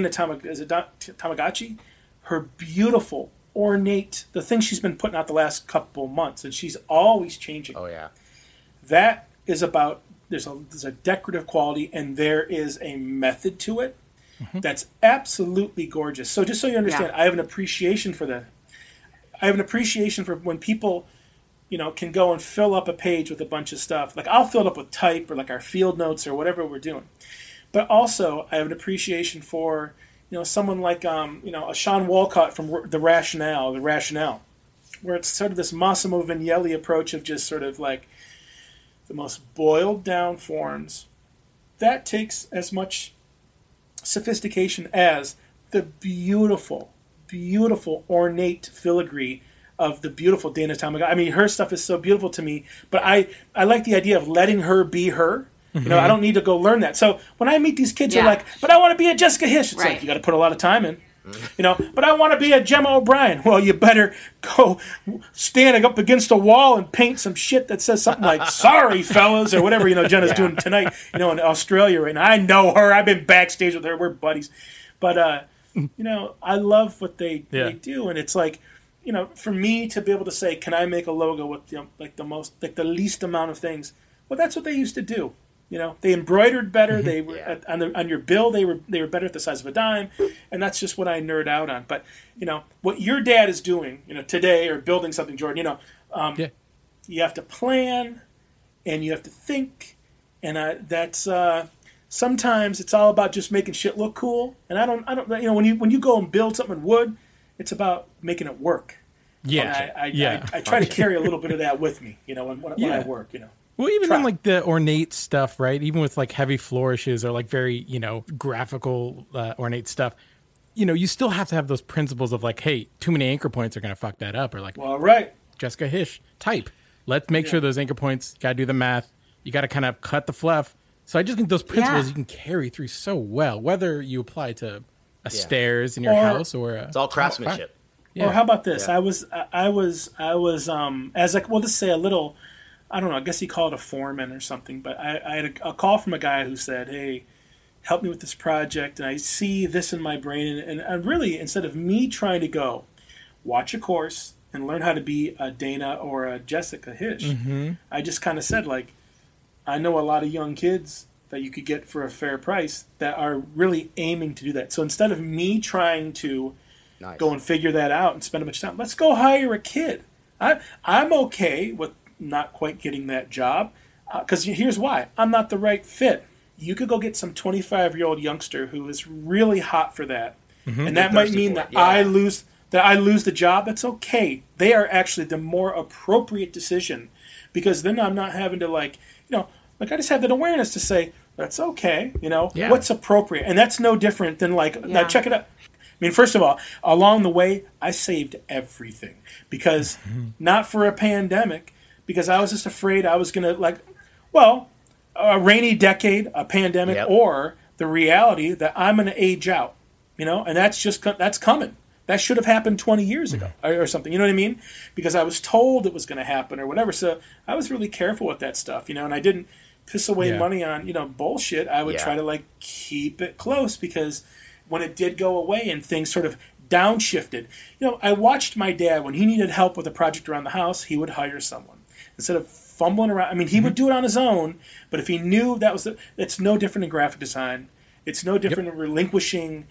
Tamagotchi, her beautiful, ornate, the thing she's been putting out the last couple months, and she's always changing. Oh yeah. That is about, there's a decorative quality, and there is a method to it that's absolutely gorgeous. So just so you understand, I have an appreciation for that. I have an appreciation for when people, can go and fill up a page with a bunch of stuff. Like, I'll fill it up with type or like our field notes or whatever we're doing. But also, I have an appreciation for, someone like, a Sean Walcott from The Rationale, where it's sort of this Massimo Vignelli approach of just sort of like, the most boiled down forms. That takes as much sophistication as the beautiful, beautiful ornate filigree of the beautiful Dana Tamagotchi. I mean, her stuff is so beautiful to me, but I like the idea of letting her be her. I don't need to go learn that. So when I meet these kids who are like, but I want to be a Jessica Hische. It's like, you got to put a lot of time in. But I want to be a Gemma O'Brien. Well, you better go stand up against a wall and paint some shit that says something like, sorry, fellas, or whatever, Jenna's doing tonight, in Australia right now. I know her. I've been backstage with her. We're buddies. But, I love what they do. And it's like, for me to be able to say, can I make a logo with, the least amount of things? Well, that's what they used to do. They embroidered better. They were on your bill. They were better at the size of a dime, and that's just what I nerd out on. But what your dad is doing, today or building something, Jordan. You have to plan, and you have to think, and that's sometimes it's all about just making shit look cool. And I don't. When you go and build something in wood, it's about making it work. Yeah. And I try to carry a little bit of that with me, when I work, Well, even in like the ornate stuff, right? Even with like heavy flourishes or like very, graphical ornate stuff, you still have to have those principles of like, hey, too many anchor points are going to fuck that up. Or like, well, right. Jessica Hish type. Let's make sure those anchor points, got to do the math. You got to kind of cut the fluff. So I just think those principles you can carry through so well, whether you apply to stairs in your house or it's all craftsmanship. Or how about this? I was as like, we'll just say a little, I don't know, I guess he called it a foreman or something, but I had a call from a guy who said, hey, help me with this project, and I see this in my brain, and I really, instead of me trying to go watch a course and learn how to be a Dana or a Jessica Hish, I just kind of said, like, I know a lot of young kids that you could get for a fair price that are really aiming to do that. So instead of me trying to go and figure that out and spend a bunch of time, let's go hire a kid. I'm okay with not quite getting that job because here's why. I'm not the right fit. You could go get some 25-year-old youngster who is really hot for that, and that might mean that I lose the job. That's okay. They are actually the more appropriate decision because then I'm not having to like I just have that awareness to say that's okay. What's appropriate, and that's no different than like now check it out. I mean, first of all, along the way, I saved everything because not for a pandemic, because I was just afraid I was going to a rainy decade, a pandemic, or the reality that I'm going to age out, and that's coming. That should have happened 20 years ago or something. You know what I mean? Because I was told it was going to happen or whatever. So I was really careful with that stuff, and I didn't piss away money on, bullshit. I would try to keep it close because when it did go away and things sort of downshifted, I watched my dad when he needed help with a project around the house, he would hire someone instead of fumbling around. I mean, he would do it on his own, but if he knew it's no different in graphic design. It's no different in relinquishing,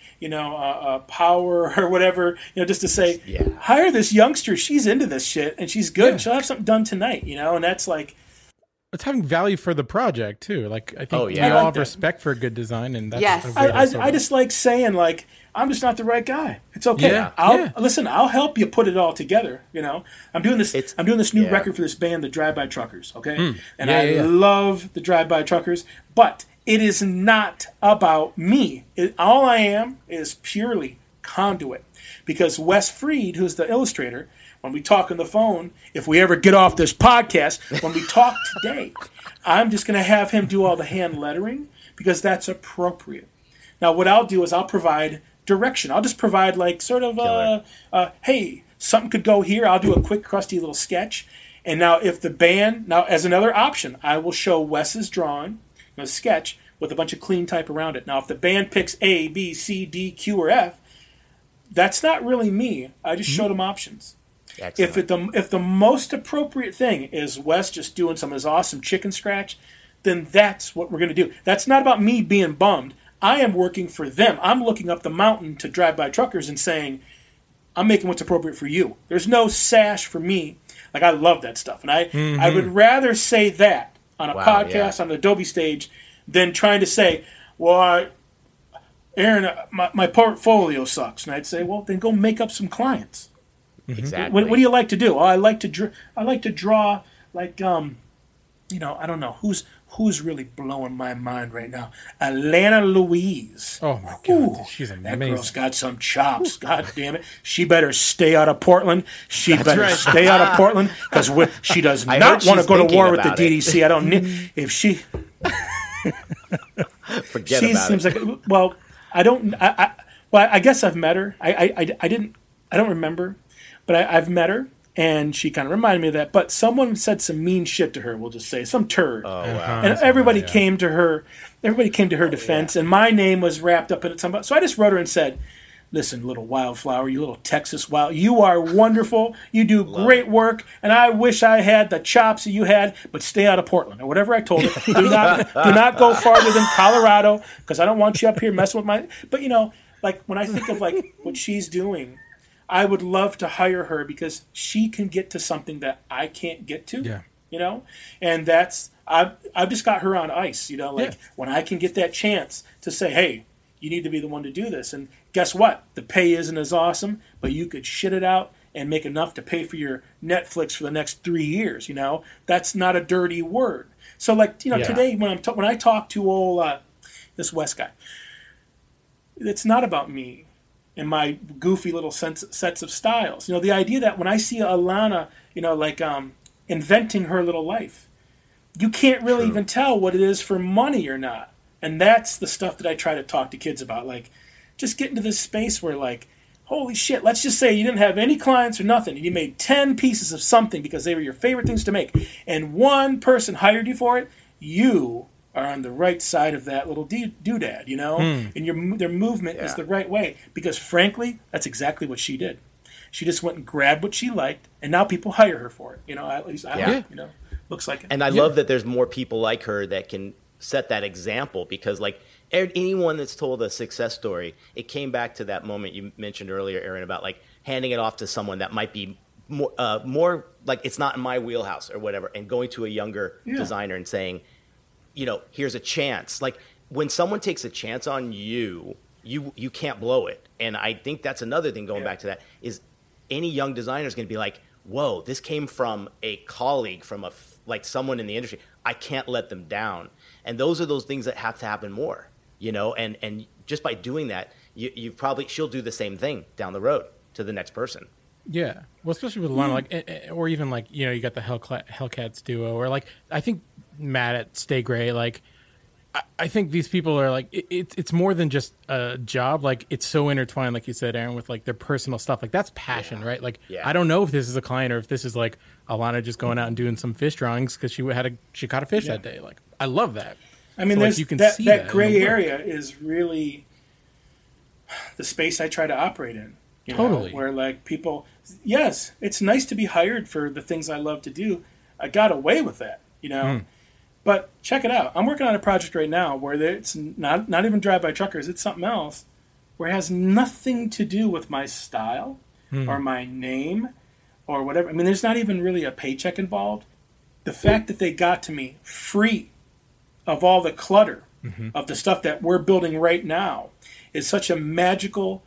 power or whatever, just to say, hire this youngster. She's into this shit and she's good. Yeah. She'll have something done tonight, and that's like. It's having value for the project too. Like I think we all have respect for good design, and that's I just like saying like I'm just not the right guy. It's okay. Listen. I'll help you put it all together. I'm doing this. I'm doing this new record for this band, the Drive-By Truckers. Okay, and I love the Drive-By Truckers, but it is not about me. All I am is purely conduit, because Wes Freed, who's the illustrator. When we talk on the phone, if we ever get off this podcast, when we talk today, I'm just going to have him do all the hand lettering because that's appropriate. Now, what I'll do is I'll provide direction. I'll just provide like sort of, hey, something could go here. I'll do a quick, crusty little sketch. And now if the band, as another option, I will show Wes's drawing, a sketch with a bunch of clean type around it. Now, if the band picks A, B, C, D, Q, or F, that's not really me. I just showed them options. Excellent. If the most appropriate thing is Wes just doing some of his awesome chicken scratch, then that's what we're going to do. That's not about me being bummed. I am working for them. I'm looking up the mountain to Drive-By Truckers and saying, I'm making what's appropriate for you. There's no sash for me. Like, I love that stuff. And I would rather say that on a podcast, on the Adobe stage, than trying to say, well, Aaron, my portfolio sucks. And I'd say, well, then go make up some clients. Exactly. What do you like to do? Oh, I like to draw like I don't know who's really blowing my mind right now. Alana Louise. Oh my God, she's amazing. That girl's got some chops. God damn it, she better stay out of Portland. She better stay out of Portland because she does not want to go to war with the DDC. I don't need if she. Forget about it. She seems like I don't. I guess I've met her. I don't remember. But I've met her, and she kind of reminded me of that. But someone said some mean shit to her, we'll just say. Some turd. Oh, wow. And everybody came to her defense, and my name was wrapped up in it. So I just wrote her and said, listen, little wildflower, you little Texas wild, you are wonderful. You do great work, and I wish I had the chops that you had, but stay out of Portland, or whatever I told her. do not go farther than Colorado, because I don't want you up here messing with my... But, like, when I think of, like, what she's doing... I would love to hire her because she can get to something that I can't get to, and that's, I've just got her on ice, when I can get that chance to say, hey, You need to be the one to do this. And guess what? The pay isn't as awesome, but you could shit it out and make enough to pay for your Netflix for the next 3 years. That's not a dirty word. So today when I talk to this Wes guy, it's not about me and my goofy little sets of styles. The idea that when I see Alana, inventing her little life, you can't really even tell what it is for money or not. And that's the stuff that I try to talk to kids about. Just get into this space where, holy shit, let's just say you didn't have any clients or nothing, and you made 10 pieces of something because they were your favorite things to make, and one person hired you for it, you are on the right side of that little doodad, and their movement is the right way. Because, frankly, that's exactly what she did. She just went and grabbed what she liked, and now people hire her for it. At least I looks like it. And I love that there's more people like her that can set that example, because anyone that's told a success story, it came back to that moment you mentioned earlier, Aaron, about handing it off to someone that might be more it's not in my wheelhouse or whatever, and going to a younger designer and saying, here's a chance. When someone takes a chance on you can't blow it. And I think that's another thing going back to that is any young designer is going to be like, whoa, this came from a colleague, from someone in the industry. I can't let them down. And those are those things that have to happen more, and just by doing that, she'll do the same thing down the road to the next person. Yeah. Well, especially with Alana, or even you got the Hellcats duo, or I think Matt at Stay Gray, I think these people are it's more than just a job. It's so intertwined, like you said, Aaron, with their personal stuff. That's passion, right? I don't know if this is a client or if this is Alana just going out and doing some fish drawings because she caught a fish that day. I love that. I mean, you can see that gray area is really the space I try to operate in. Totally. Where people, yes, it's nice to be hired for the things I love to do. I got away with that, But check it out. I'm working on a project right now where it's not even drive-by truckers. It's something else where it has nothing to do with my style or my name or whatever. I mean, there's not even really a paycheck involved. The fact that they got to me free of all the clutter of the stuff that we're building right now is such a magical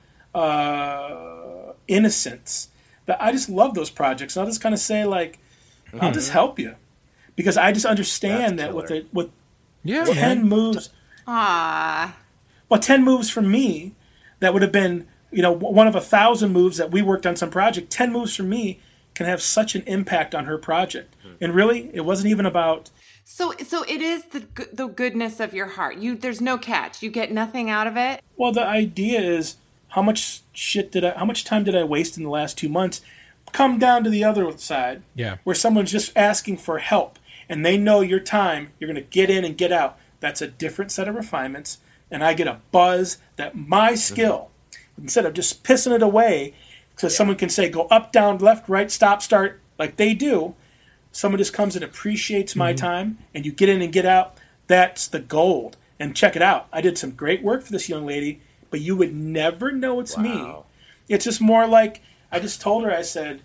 innocence that I just love those projects. And I'll just kind of say, I'll just help you. Because I just understand that with 10 moves. Aww. Well, 10 moves from me, that would have been, one of 1,000 moves that we worked on some project. 10 moves from me can have such an impact on her project. And really, it wasn't even about. So it is the goodness of your heart. There's no catch. You get nothing out of it. Well, the idea is how much time did I waste in the last 2 months? Come down to the other side, where someone's just asking for help. And they know your time, you're going to get in and get out. That's a different set of refinements. And I get a buzz that my skill, instead of just pissing it away, so someone can say, go up, down, left, right, stop, start, like they do. Someone just comes and appreciates my time, and you get in and get out. That's the gold. And check it out. I did some great work for this young lady, but you would never know it's me. It's just more I just told her, I said,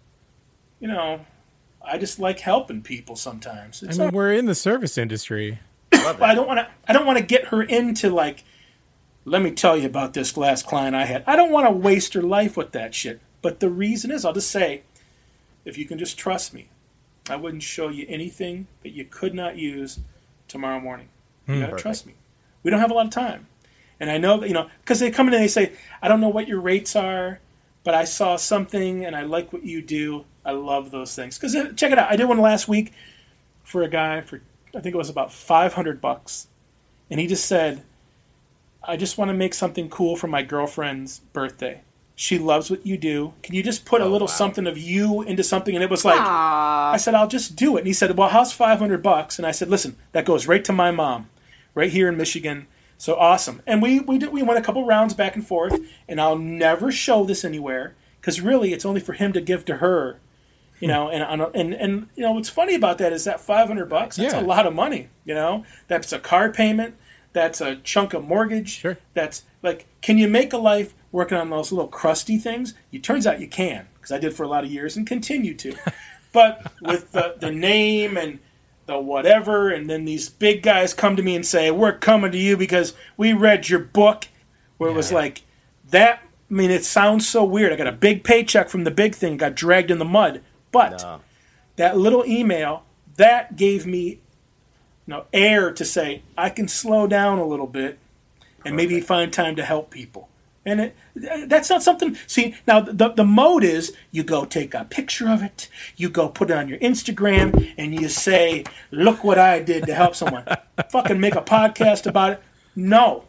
I just like helping people sometimes. We're in the service industry. I don't want to get her into let me tell you about this last client I had. I don't want to waste her life with that shit. But the reason is, I'll just say, if you can just trust me, I wouldn't show you anything that you could not use tomorrow morning. You gotta trust me. We don't have a lot of time. And I know that, because they come in and they say, I don't know what your rates are, but I saw something and I like what you do. I love those things. Because check it out. I did one last week for a guy for, I think it was about $500. And he just said, I just want to make something cool for my girlfriend's birthday. She loves what you do. Can you just put a little something of you into something? And it was I said, I'll just do it. And he said, well, how's $500? And I said, listen, that goes right to my mom, right here in Michigan. So awesome. And we went a couple rounds back and forth, and I'll never show this anywhere because really it's only for him to give to her. And what's funny about that is that $500, that's a lot of money, That's a car payment. That's a chunk of mortgage. Sure. That's can you make a life working on those little crusty things? It turns out you can, because I did for a lot of years and continue to. But with the name and the whatever, and then these big guys come to me and say, we're coming to you because we read your book where it was like that. I mean, it sounds so weird. I got a big paycheck from the big thing, got dragged in the mud. But that little email, that gave me air to say, I can slow down a little bit and maybe find time to help people. And that's not something. See, now the mode is you go take a picture of it, you go put it on your Instagram, and you say, look what I did to help someone. Fucking make a podcast about it. No.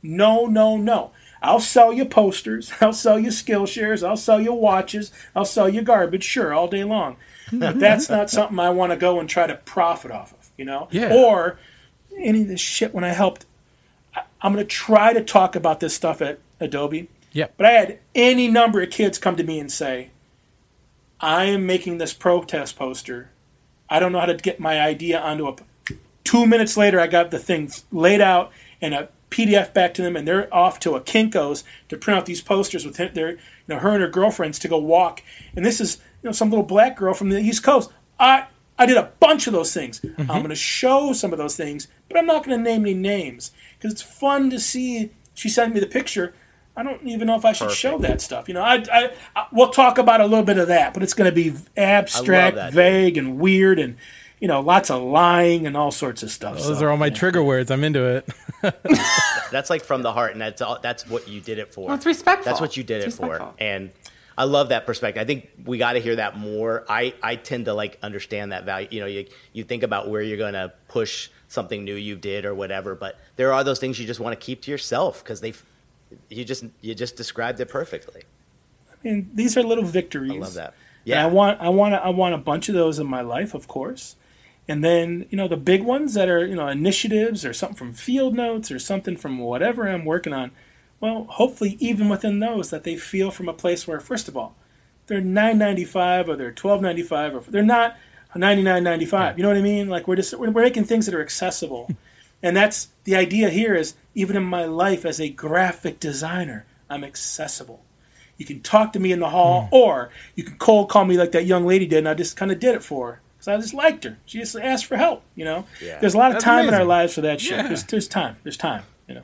I'll sell you posters, I'll sell you Skillshares, I'll sell you watches, I'll sell you garbage, sure, all day long. But that's not something I want to go and try to profit off of, Yeah. Or any of this shit when I helped. I'm going to try to talk about this stuff at Adobe. Yeah. But I had any number of kids come to me and say, I am making this protest poster. I don't know how to get my idea onto a... 2 minutes later, I got the things laid out and a PDF back to them, and they're off to a Kinko's to print out these posters with her and her girlfriends to go walk. And this is some little black girl from the East Coast. I did a bunch of those things. Mm-hmm. I'm going to show some of those things, but I'm not going to name any names because it's fun to see. She sent me the picture. I don't even know if I should show that stuff. We'll talk about a little bit of that, but it's going to be abstract, vague, and weird, and lots of lying and all sorts of stuff. Those are all my trigger words. I'm into it. That's like from the heart, and that's what you did it for. Well, it's respectful. That's what you did it for, and I love that perspective. I think we got to hear that more. I tend to understand that value. You think about where you're going to push something new you did or whatever, but there are those things you just want to keep to yourself because you just described it perfectly. I mean, these are little victories. I love that. Yeah, and I want a bunch of those in my life, of course. And then, the big ones that are, initiatives or something from Field Notes or something from whatever I'm working on. Well, hopefully even within those that they feel from a place where, first of all, they're $9.95 or they're $12.95 or they're not $99.95. You know what I mean? Like we're making things that are accessible. And that's the idea here is even in my life as a graphic designer, I'm accessible. You can talk to me in the hall or you can cold call me like that young lady did and I just kind of did it for her. Because I just liked her. She just asked for help, Yeah. There's a lot of time in our lives for that shit. Yeah. There's time. There's time,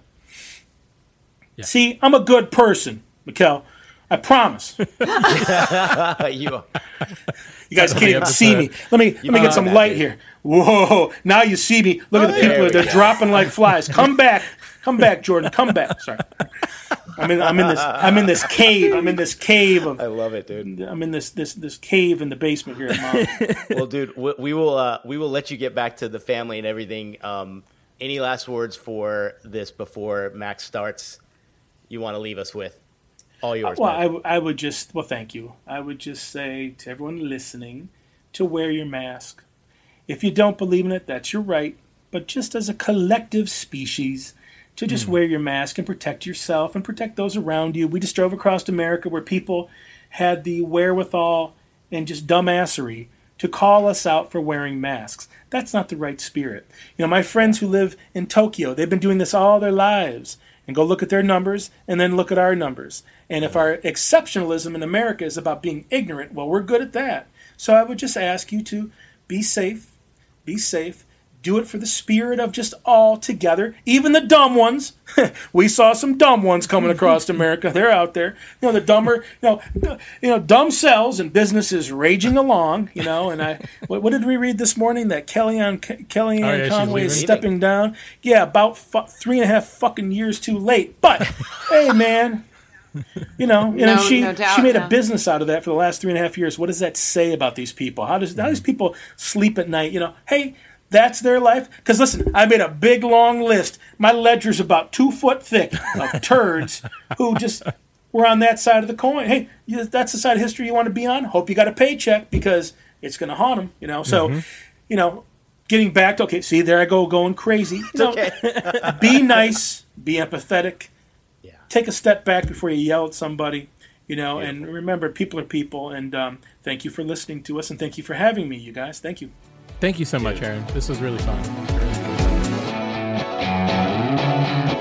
Yeah. See, I'm a good person, Mikkel. I promise. You guys can't even see me. Let me get some light here. Whoa! Now you see me. Look at the people. They're dropping like flies. Come back, Jordan. Come back. Sorry. I'm in this cave. I love it, dude. I'm in this cave in the basement here at Mom. Well, dude, we will let you get back to the family and everything. Any last words for this before Max starts? You want to leave us with? All yours. Well, I would just thank you. I would just say to everyone listening to wear your mask. If you don't believe in it, that's your right. But just as a collective species, to just wear your mask and protect yourself and protect those around you. We just drove across America where people had the wherewithal and just dumbassery to call us out for wearing masks. That's not the right spirit. My friends who live in Tokyo, they've been doing this all their lives. And go look at their numbers and then look at our numbers. And if our exceptionalism in America is about being ignorant, well, we're good at that. So I would just ask you to be safe, do it for the spirit of just all together, even the dumb ones. We saw some dumb ones coming across America. They're out there. The dumber, dumb cells and businesses raging along, and what did we read this morning? That Kellyanne Conway is stepping down. Yeah, about 3.5 fucking years too late. But, hey, man, she made a business out of that for the last 3.5 years. What does that say about these people? How does these people sleep at night? Hey, that's their life. Because listen, I made a big long list. My ledger's about 2 foot thick of turds who just were on that side of the coin. Hey, that's the side of history you want to be on. Hope you got a paycheck because it's going to haunt them. So, getting back to see, there I go going crazy. Be nice, be empathetic. Yeah. Take a step back before you yell at somebody. And remember, people are people. And thank you for listening to us, and thank you for having me, you guys. Thank you. Thank you so much, Aaron. This was really fun.